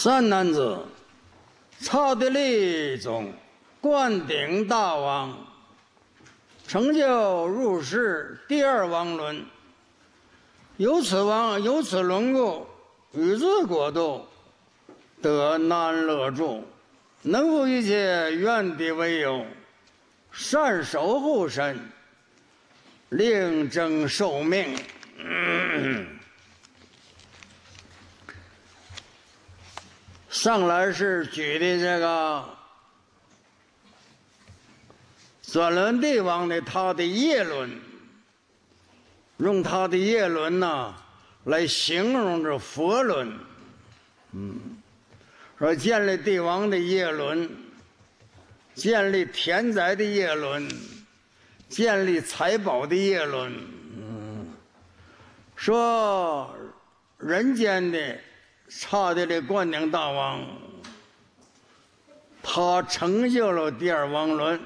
三男子，曹的理中，灌顶大王，成就入世第二王伦。由此论故，宇治国度得南乐住，能负一切原地为有，善守护身，令正受命。上来是举的这个转轮帝王的他的业论，用他的业论呢来形容着佛论。说建立帝王的业论，建立田宅的业论，建立财宝的业论。说人间的差的这灌顶大王，他成就了第二王伦。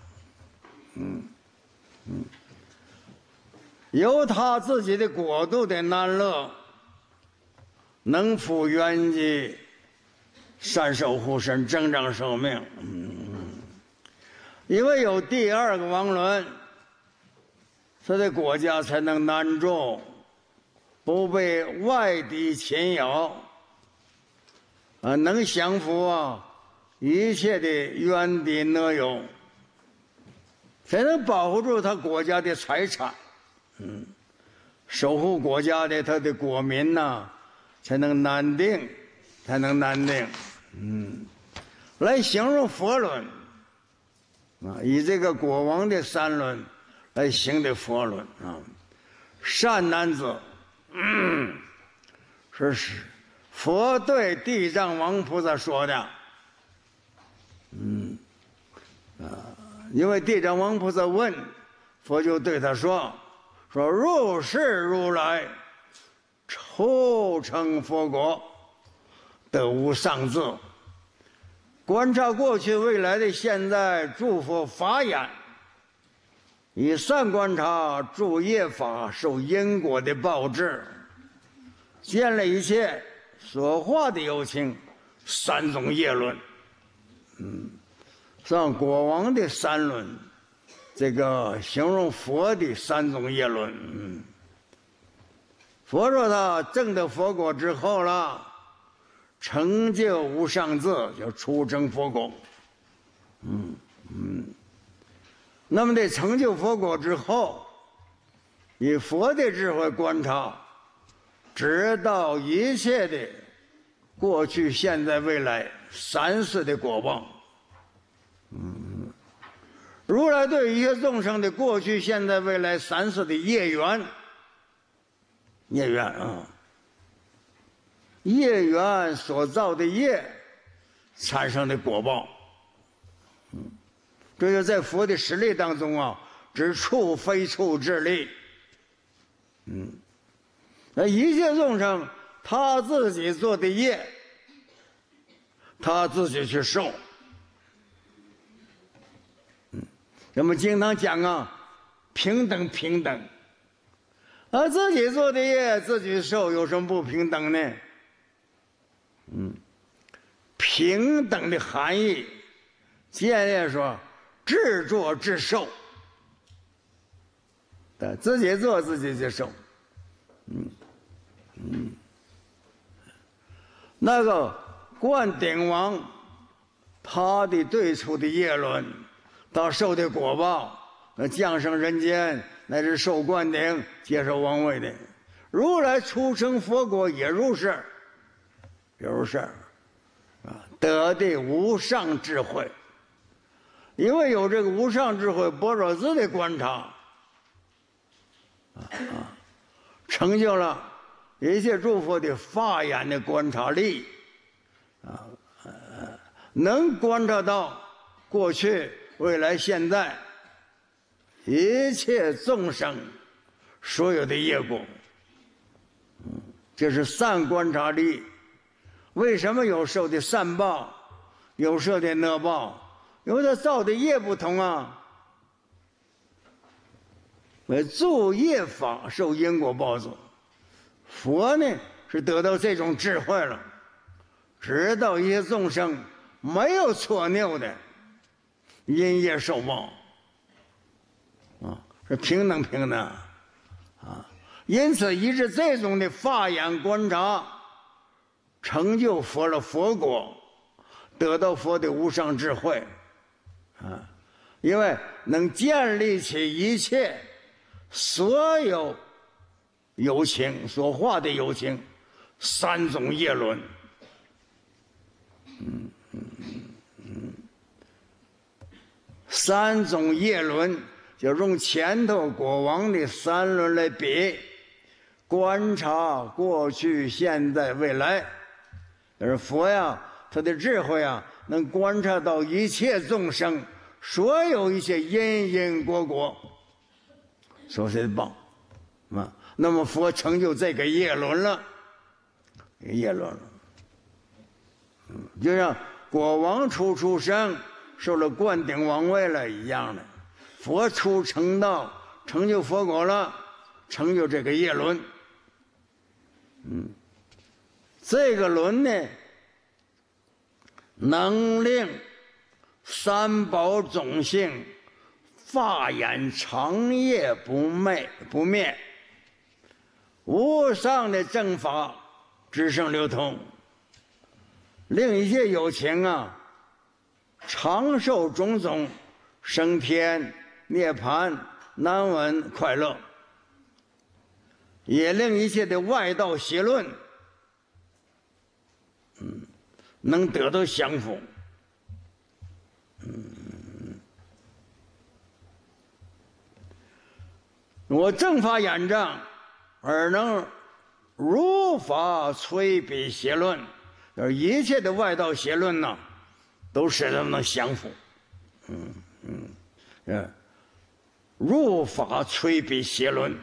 由他自己的国度的南乐，能负元吉，善守护身，正长寿命。因为有第二个王伦，他的国家才能难住，不被外敌侵扰，能降服一切的远敌赉友，才能保护住他国家的财产。守护国家的他的国民呐，才能难定，来形容佛论以这个国王的三论来行的佛论善男子，是佛对地藏王菩萨说的。因为地藏王菩萨问，佛就对他说入世如来初成佛国，得无上智，观察过去未来的现在诸佛法眼，以善观察诸业法受因果的报致，见了一切所化的有情三种业论。像国王的三论，这个形容佛的三种业论。佛说他证得佛果之后了，成就无上智，就初成佛果。那么得成就佛果之后，以佛的智慧观察，知道一切的过去、现在、未来三世的果报。如来对一切众生的过去、现在、未来三世的业缘所造的业产生的果报。这就在佛的实力当中知处非处之力。那一切众生他自己做的业，他自己去受。咱们经常讲平等，而自己做的业自己受，有什么不平等呢？平等的含义，建议说自作自受，自己做自己去受。那个灌顶王，他的对处的业论，他受的果报，降生人间，乃至受灌顶，接受王位的。如来出生佛国也如是，得的无上智慧。因为有这个无上智慧般若智的观察，成就了一切诸佛的法眼的观察力，能观察到过去、未来、现在一切众生所有的业果。这是善观察力。为什么有受的善报，有受的恶报？因为他造的业不同助业法受因果报应。佛呢是得到这种智慧了， 知道一切众生没有错谬的，因业受报是平等因此依着这种的法眼观察，成就佛的佛果，得到佛的无上智慧因为能建立起一切所有有情所化的有情三种业轮三种业轮就用前头国王的三轮来比，观察过去现在未来。而佛呀，他的智慧啊，能观察到一切众生所有一些因果，说是棒那么佛成就这个业轮了，就像国王出生受了灌顶王位了一样的，佛成道成就佛果了，成就这个业轮这个轮呢，能令三宝种性法眼长夜不灭，无上的正法之生流通，令一切有情啊长寿种种升天涅槃难闻快乐，也令一切的外道邪论能得到降伏我正法眼障而能如法摧彼邪论，而一切的外道邪论呢都使他们能降服入法摧彼邪论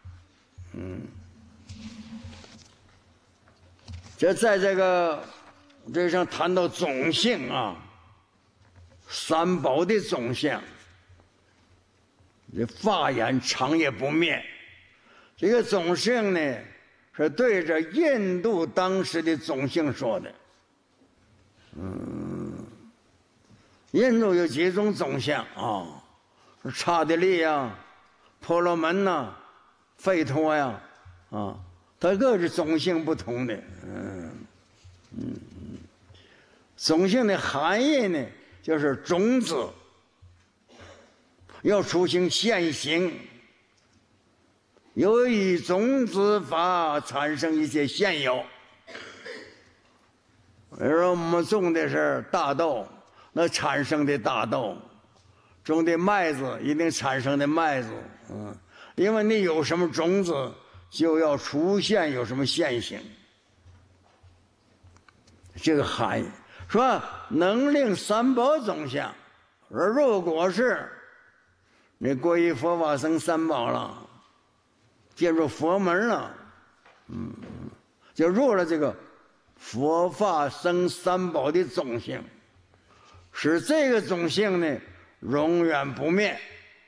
这在这上谈到种性三宝的种性，这法眼长夜不灭，这个种性呢是对着印度当时的种性说的印度有几种种性刹帝利婆罗门吠陀它各是种性不同的种性的含义呢就是种子要出现现行，由于种子法产生一些现有。比如说我们种的是大豆，那产生的大豆，种的麦子一定产生的麦子因为你有什么种子就要出现有什么现行，这个含义说能令三宝种相，而如果是你皈依佛法僧三宝了，进入佛门了就入了这个佛法僧三宝的种性，使这个种性呢永远不灭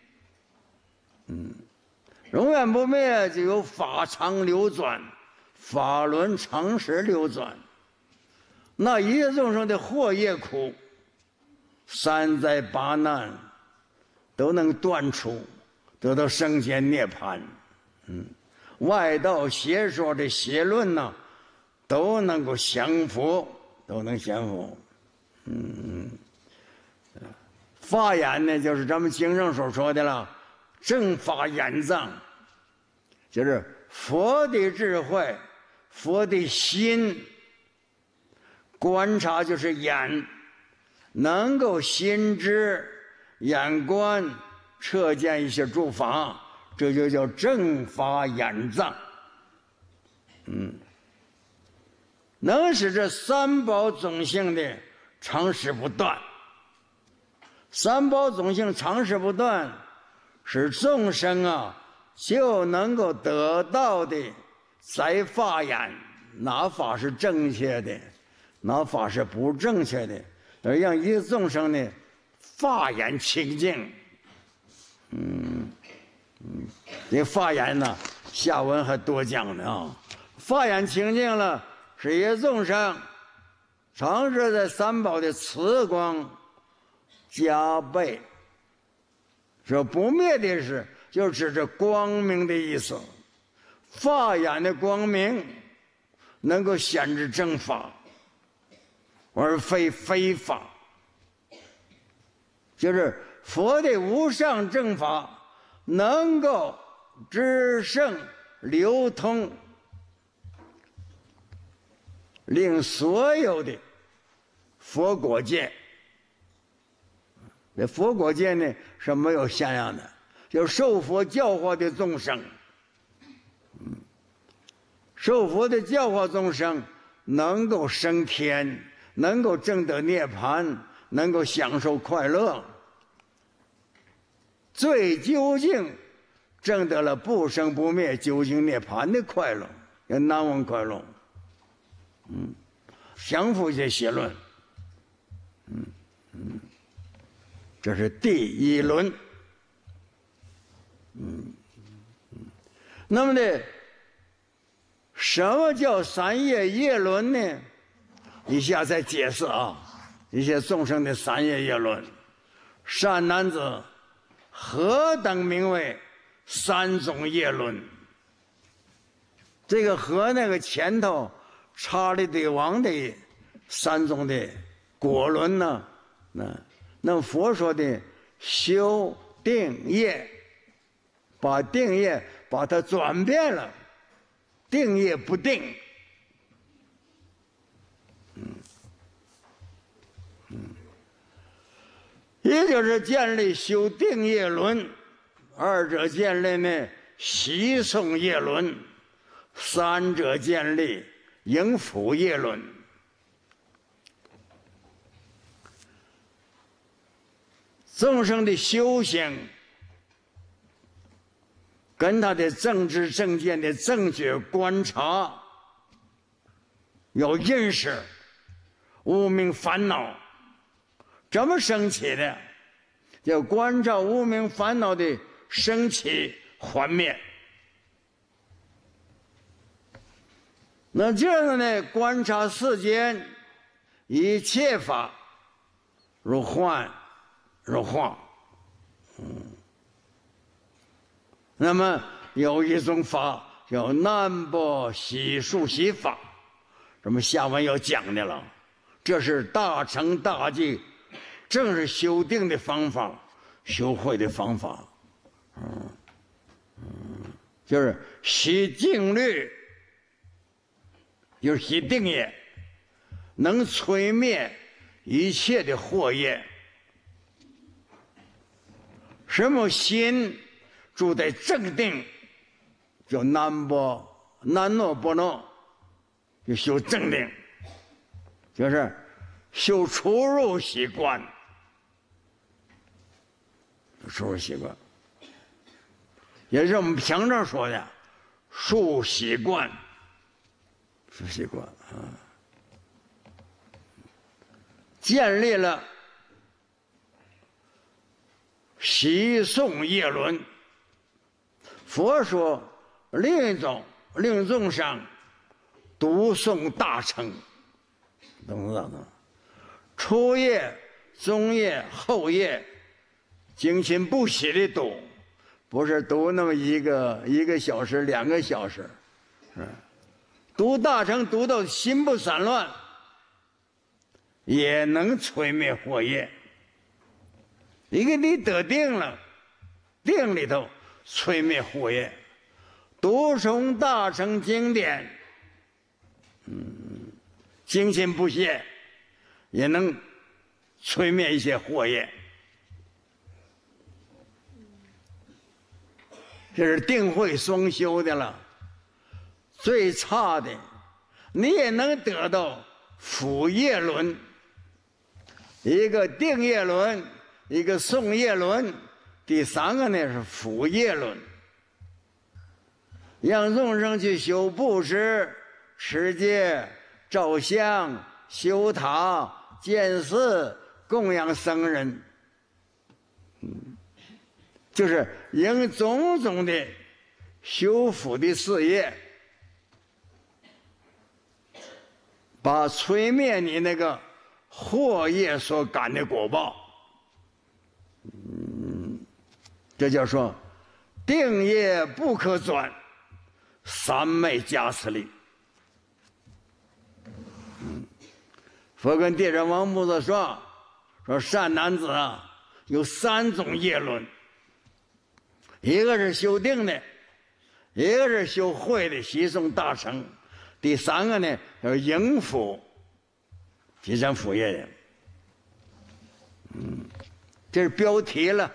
永远不灭就有法常流转，法轮常时流转，那一切众生的祸业苦三灾八难都能断除，得到升天涅槃外道邪说的邪论都能够降服，都能降服法眼呢就是咱们经上所说的了，正法眼藏，就是佛的智慧，佛的心观察，就是眼能够心知眼观彻见一些诸法，这就叫正法眼藏能使这三宝种性的常时不断，三宝种性常时不断，使众生就能够得到的在法眼，哪法是正确的，哪法是不正确的，而让一切众生呢法眼清净这法眼下文还多讲呢法眼清净了，使一切众生常是在三宝的慈光加倍。说不灭的是，就指着光明的意思。法眼的光明能够显示正法，而非非法。就是佛的无上正法能够至圣流通，令所有的佛果界，这佛果界呢是没有限量的，就受佛教化的众生，受佛的教化众生能够升天，能够证得涅槃，能够享受快乐，最究竟证得了不生不灭究竟涅槃的快乐，也难忘快乐。降伏一些邪论。这是第一轮。那么呢，什么叫三业业轮呢？以下再解释啊，一些众生的三业业轮。善男子，何等名为三种业轮？这个和那个前头查理对王的三种的果轮呢？那佛说的修定业，把定业把它转变了，定业不定。也就是建立修定业轮，二者建立呢习诵业轮，三者建立应辅业轮。众生的修行跟他的正知正见的正确观察，有认识无明烦恼怎么升起的，要观察无明烦恼的升起幻灭。那这样呢，观察世间一切法如幻如化。那么有一种法叫南波悉数悉法，这么下文要讲的了。这是大乘大寂，正是修定的方法，修慧的方法。就是悉定律，就是悉定业，能摧灭一切的惑业。什么心住在正定，叫南耨波罗，就修正定，就是修出入习惯，出入习惯，也是我们平常说的数习惯，数习惯啊，建立了习诵业轮。佛说另一种众生读诵大乘，懂不懂？初业、中业、后业，精勤不息的读，不是读那么一个小时、2个小时，读大乘读到心不散乱，也能摧灭惑业。一个你得定了，定里头摧灭惑业，读诵大乘经典，精勤不懈，也能摧灭一些惑业。这是定慧双修的了。最差的，你也能得到辅业轮，一个定业轮，一个诵业轮，第3个呢是辅业轮。让众生去修布施、持戒、照相、修塔、建寺、供养僧人，就是应种种的修福的事业， 把摧灭你那个祸业所感的果报。这叫说定业不可转，三昧加持力。佛跟地藏王菩萨说善男子啊，有3种业轮，一个是修定的，一个是修慧的习诵大乘，第3个呢是迎辅提升辅业的。这是标题了，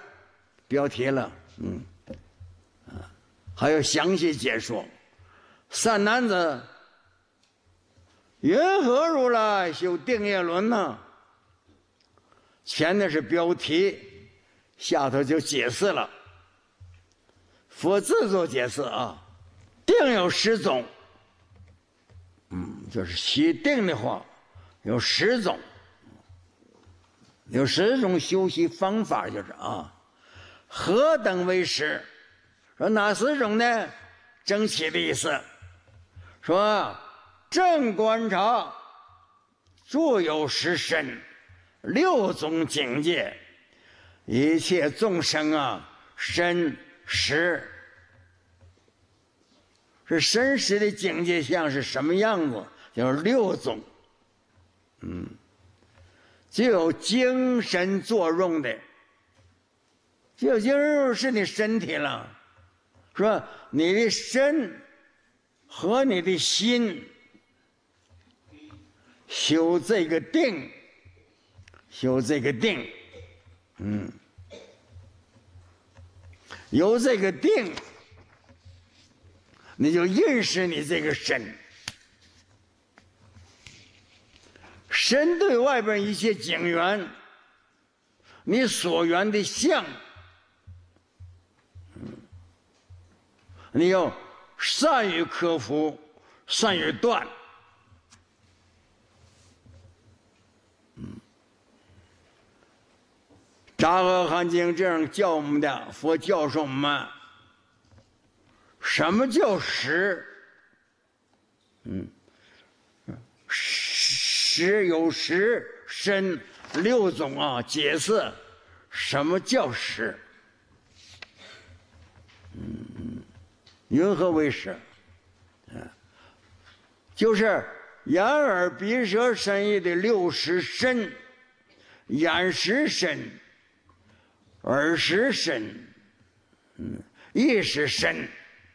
还有详细解说。善男子，云何如来修定业轮呢？前面是标题，下头就解释了。佛自作解释啊，定有10种，就是习定的话有10种，有10种修习方法，就是啊，何等为10？说哪10种呢？整齐的意思，说正观察，著有10身，6种境界，一切众生啊，身识，是身识的境界相是什么样子？就是6种，就有精神作用的，就有精神作用是你身体了，说你的身和你的心修这个定，修这个定，有这个定，你就认识你这个身。身对外边一切境缘，你所缘的相，你要善于克服，善于断。杂阿含经这样教我们的，佛教授我们什么叫识？识有识身6种啊，解释什么叫识。云何为识？就是眼耳鼻舌身意的6识身，眼识身，耳识身，意识身。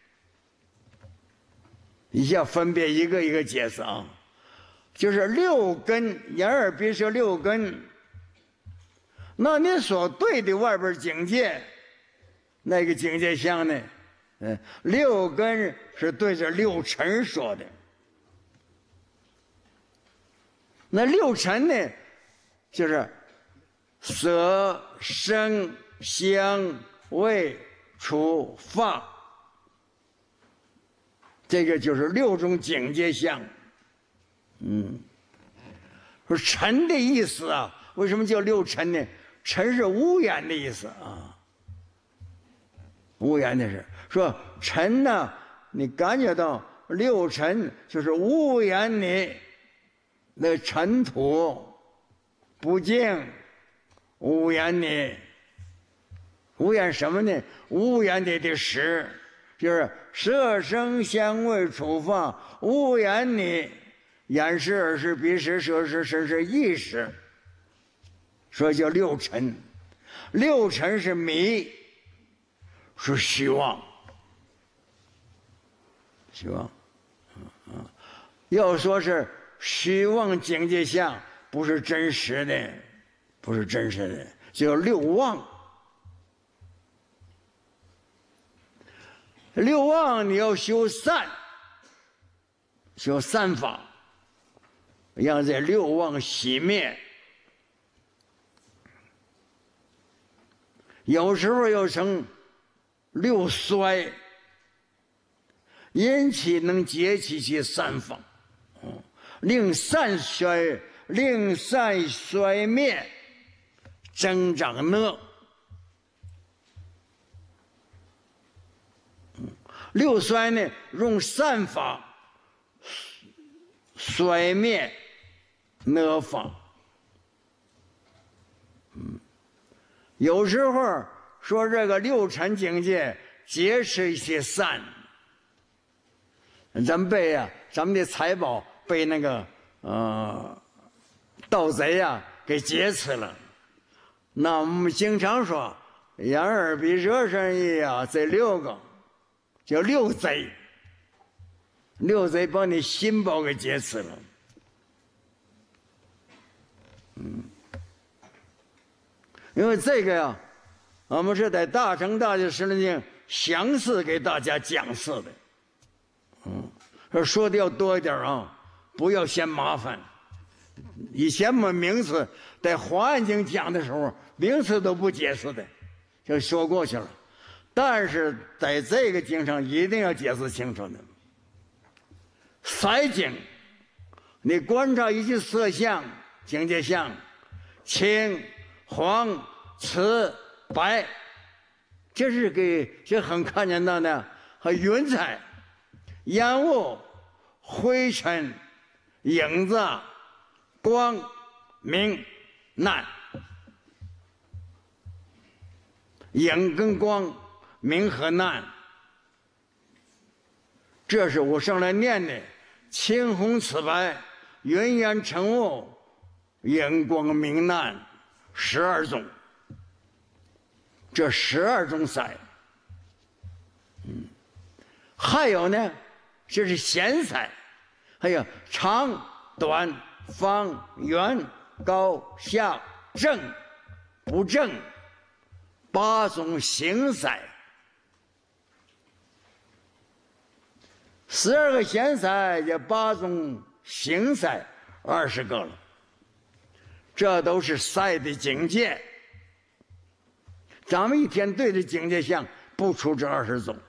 以下分别一个一个解释啊，就是6根，眼耳鼻舌6根。那你所对的外边境界，那个境界相呢？6根是对着6尘说的。那6尘呢，就是色声香味触法，这个就是6种境界相。说尘的意思啊，为什么叫6尘呢？尘是无眼的意思啊，无眼的是说尘呢，你感觉到6尘就是无眼你那尘土不净，无眼你无眼什么呢？无眼的识，就是色声香味触法，无眼你眼识耳识鼻识舌识身识意识，所以叫6尘。6尘是迷，是虚妄，虚妄。要说是虚妄境界相，不是真实的，不是真实的，叫6妄。6妄你要修善，修善法，让这6妄熄灭。有时候又成6衰，因其能结其善法，令善衰灭，增长乐。6衰呢，用善法衰灭哪方。有时候说这个六尘境界皆是一些散。咱们背呀，咱们的财宝被那个盗贼呀给劫持了。那我们经常说，眼耳鼻舌身意啊，这六个叫六贼。六贼把你心宝给劫持了。因为这个呀，我们是在大乘大学十轮经详细给大家讲释的。说的要多一点啊，不要嫌麻烦。以前我们名词在华严经讲的时候，名词都不解释的，就说过去了。但是在这个经上一定要解释清楚的。色境，你观察一切色相、境界相，青、黄、紫、白，这很看见到的，和云彩、烟雾、灰尘、影子、光、明、暗。影跟光，明和暗，这是我上来念的青红紫白，云烟尘雾，影光明暗，12种。这12种色。还有呢，这是显色，还有长短方圆高下正不正，8种形色。12个显色，这8种形色，20个了。这都是色的境界。咱们一天对的境界相不出这20种。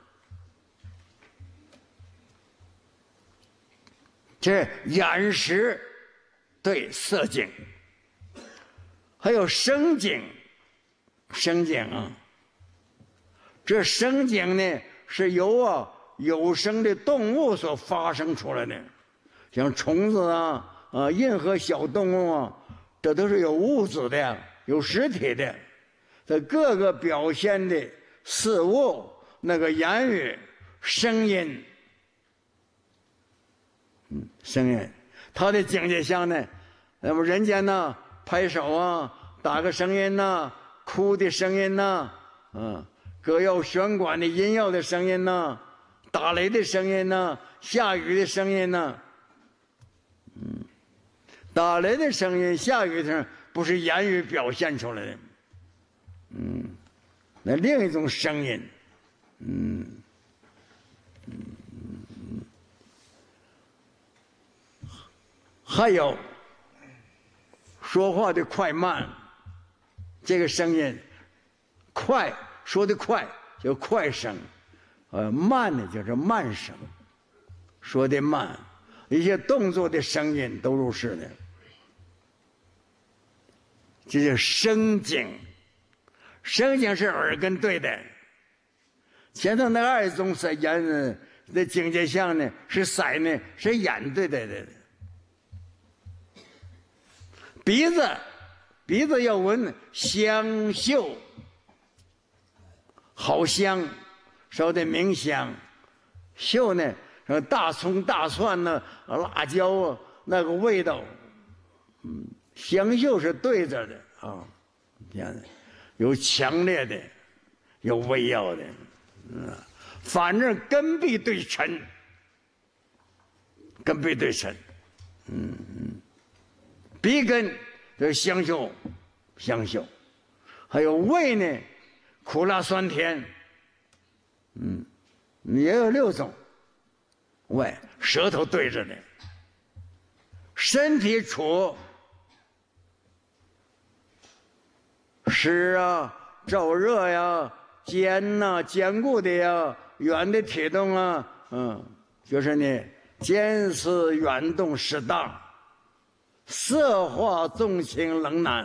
这眼识对色境，还有声境。声境啊，这声境呢是由有生的动物所发生出来的，像虫子任何小动物这都是有物质的，有实体的。它各个表现的事物，那个言语、声音，声音，它的境界相呢，那么人间呢，拍手打个声音哭的声音歌谣弦管的音调的声音打雷的声音下雨的声音打雷的声音、下雨的声音不是言语表现出来的，那另一种声音，还有说话的快慢，这个声音快，说的快叫快声，慢呢就是慢声，说的慢，一些动作的声音都如是的。这叫声境，声境是耳根对的。前头那2种是眼的境界相呢，是色呢，是眼对待的。鼻子要闻香嗅，好香，烧的明香。嗅呢，大葱大蒜辣椒那个味道，香嗅是对着的有强烈的，有微药的，反正根必对尘，根必对尘，鼻根就是香嗅，香嗅，还有味呢，苦辣酸甜，也有6种味，舌头对着的，身体处湿燥热坚坚固的圆的体动就是呢坚实圆动适当，色化重轻冷暖，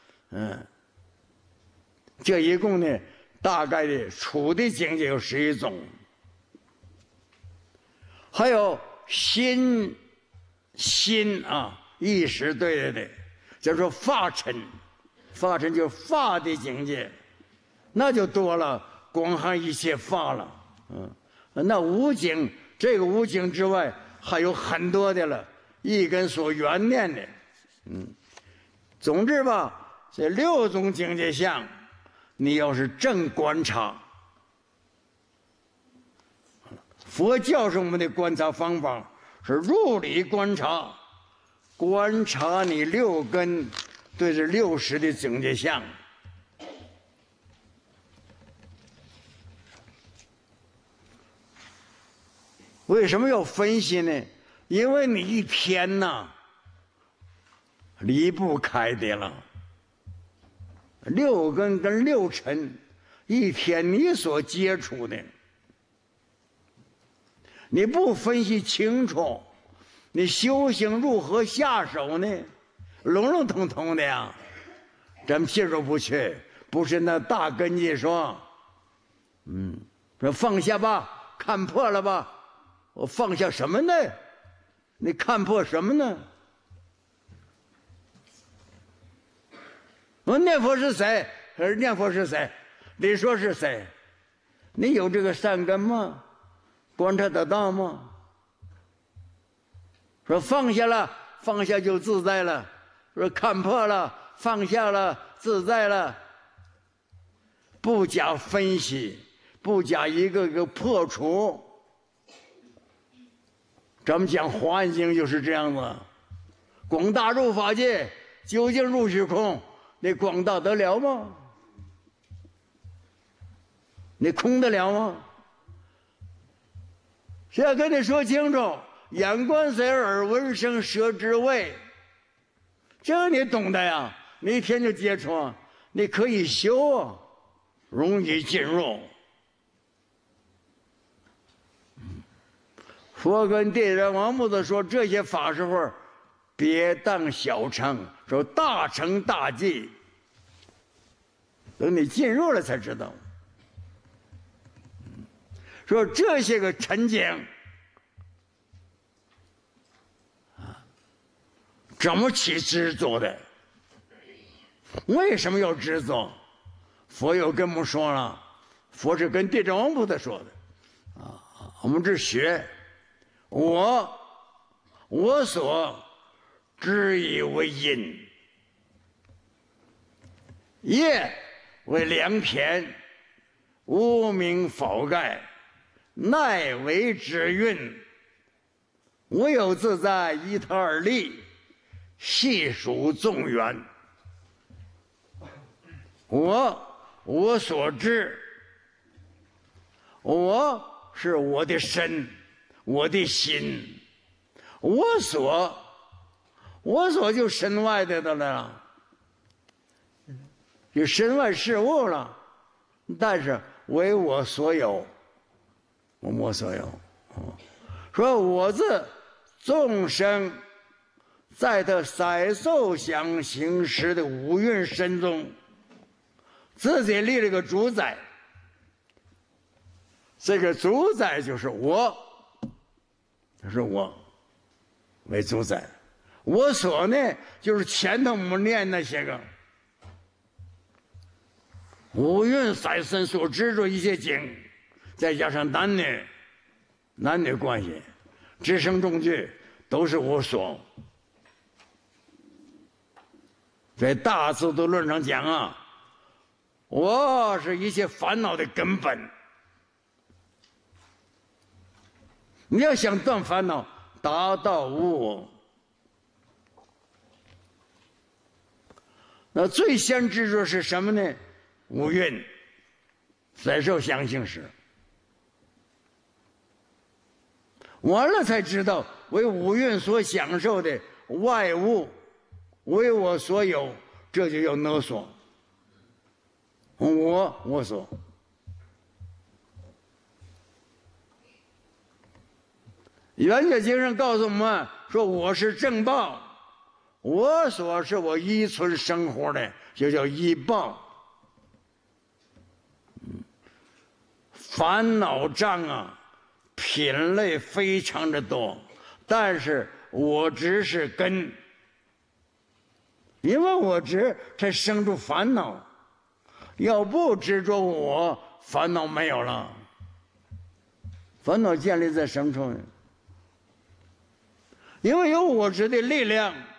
这一共呢大概的处的境界有11种。还有心意识，对，叫做法尘，法尘就是法的境界，那就多了，广含一切法了。那无境，这个无境之外还有很多的了，一根所缘念的。总之吧，这6种境界相，你要是正观察，佛教授我们的观察方法是入理观察，观察你6根对这60的境界相。为什么要分析呢？因为你一天呐离不开的了。6根跟6尘，一天你所接触的，你不分析清楚，你修行如何下手呢？笼笼统统的呀，咱们接受不去。不是那大根基说，说放下吧，看破了吧。我放下什么呢？你看破什么呢？我念佛是谁？念佛是谁？你说是谁？你有这个善根吗？观察得到吗？说放下了，放下就自在了；说看破了，放下了，自在了。不加分析，不加一个个破除。咱们讲《华严经》就是这样子，广大入法界，究竟入虚空，你广大得了吗？你空得了吗？谁要跟你说清楚，眼观色，耳闻声，舌知味，这个你懂的呀，你一天就接触，你可以修啊，容易进入。佛跟地藏王母子说，这些法师傅别当小乘，说大乘大忌，等你进入了才知道。说这些个沉静怎么起执着的？为什么要执着？佛又跟我们说了，佛是跟地藏王菩萨说的我们这学我所知以为因，业为良田，无名否盖，奈为之运。无有自在，一他而立，细数众缘。我所知，我是我的身，我的心，我所就身外的了，就身外事物了。但是为我所有，我所有。说我自众生在他色受想行识的五蕴身中，自己立了个主宰。这个主宰就是我，就是我为主宰。我所呢，就是前头我们念那些个五蕴色身所执着一些经，再加上男女关系，知声中句都是我所。在大智度论上讲啊，我是一切烦恼的根本。你要想断烦恼，达到无我，那最先执着是什么呢？五蕴色受想行识。完了才知道为五蕴所享受的外物为我所有，这就叫勒索。我所。圆觉经上告诉我们说，我是正报，我所是我依存生活的，就叫依报。烦恼障啊，品类非常的多，但是我只是根， 因为我执才生出烦恼，要不执着我，烦恼没有了。烦恼建立在什么上面？因为有我执的力量，